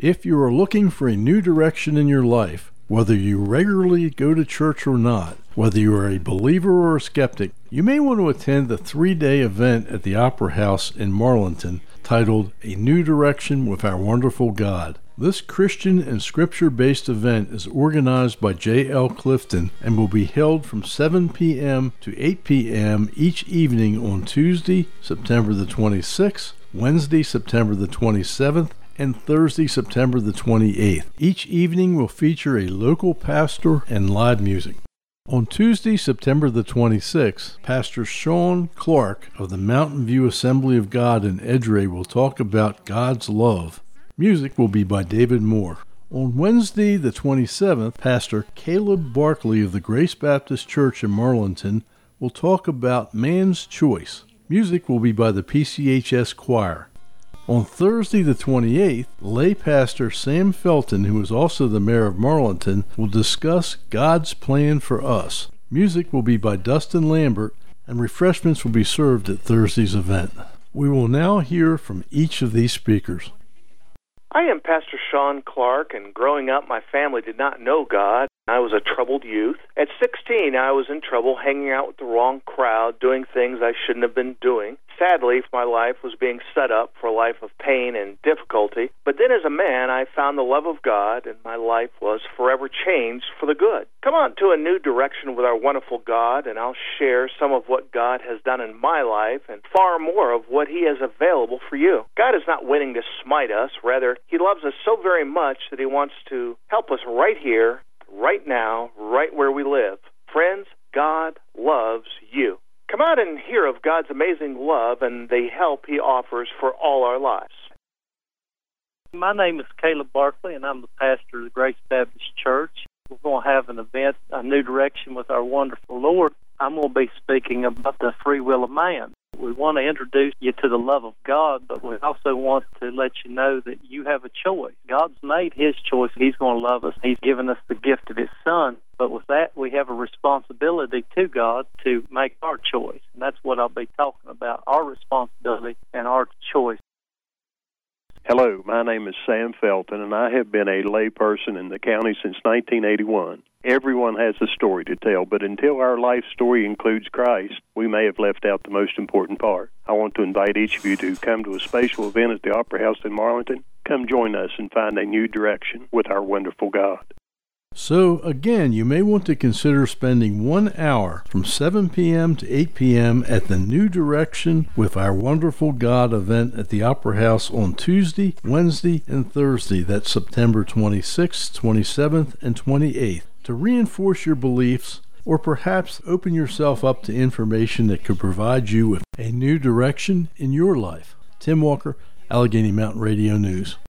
If you are looking for a new direction in your life, whether you regularly go to church or not, whether you are a believer or a skeptic, you may want to attend the 3-day event at the Opera House in Marlinton titled A New Direction with Our Wonderful God. This Christian and scripture-based event is organized by J.L. Clifton and will be held from 7 p.m. to 8 p.m. each evening on Tuesday, September the 26th, Wednesday, September the 27th, and Thursday, September the 28th. Each evening will feature a local pastor and live music. On Tuesday, September the 26th, Pastor Sean Clark of the Mountain View Assembly of God in Edgeray will talk about God's love. Music will be by David Moore. On Wednesday, the 27th, Pastor Caleb Barkley of the Grace Baptist Church in Marlinton will talk about man's choice. Music will be by the PCHS Choir. On Thursday, the 28th, lay pastor Sam Felton, who is also the mayor of Marlinton, will discuss God's plan for us. Music will be by Dustin Lambert, and refreshments will be served at Thursday's event. We will now hear from each of these speakers. I am Pastor Sean Clark, and growing up, my family did not know God. I was a troubled youth. At 16, I was in trouble hanging out with the wrong crowd, doing things I shouldn't have been doing. Sadly, my life was being set up for a life of pain and difficulty. But then as a man, I found the love of God, and my life was forever changed for the good. Come on to a new direction with our wonderful God, and I'll share some of what God has done in my life and far more of what He has available for you. God is not waiting to smite us. Rather, He loves us so very much that He wants to help us right here, right now, right where we live. Friends, God loves you. Come out and hear of God's amazing love and the help He offers for all our lives. My name is Caleb Barkley, and I'm the pastor of the Grace Baptist Church. We're going to have an event, A New Direction with Our Wonderful Lord. I'm going to be speaking about the free will of man. We want to introduce you to the love of God, but we also want to let you know that you have a choice. God's made His choice. He's going to love us. He's given us the gift of His Son. But with that, we have a responsibility to God to make our choice. And that's what I'll be talking about, our responsibility and our choice. Hello, my name is Sam Felton, and I have been a layperson in the county since 1981. Everyone has a story to tell, but until our life story includes Christ, we may have left out the most important part. I want to invite each of you to come to a special event at the Opera House in Marlinton. Come join us and find a new direction with our wonderful God. So, again, you may want to consider spending 1 hour from 7 p.m. to 8 p.m. at the New Direction with Our Wonderful God event at the Opera House on Tuesday, Wednesday, and Thursday. That's September 26th, 27th, and 28th. To reinforce your beliefs, or perhaps open yourself up to information that could provide you with a new direction in your life. Tim Walker, Allegheny Mountain Radio News.